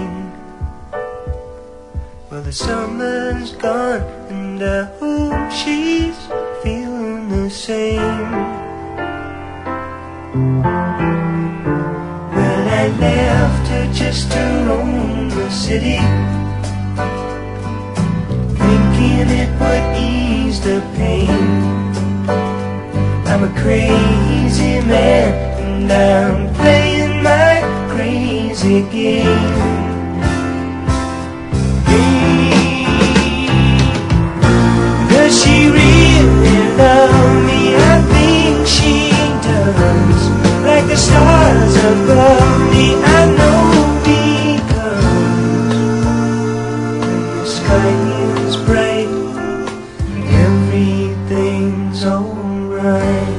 Well, the summer's gone, and I hope she's feeling the same. Well, I left her just to roam the city, thinking it would ease the pain. I'm a crazy man, and I'm playing my crazy game. Does she really love me? I think she does. Like the stars above me, I know, because when the sky is bright, everything's alright.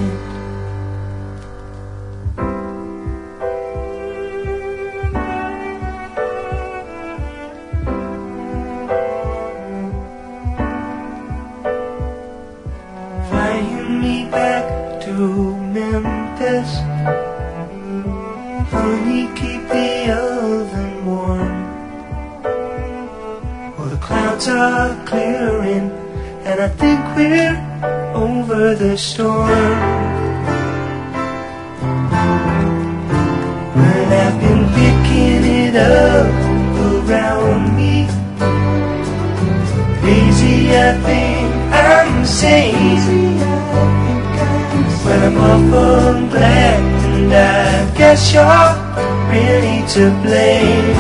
Flying me back to Memphis, honey, keep the oven warm. Well, the clouds are clearing, and I think we're over the storm. Well, I've been picking it up around me. Crazy, I think I'm sane. Well, I'm awful glad, and I guess you're really to blame.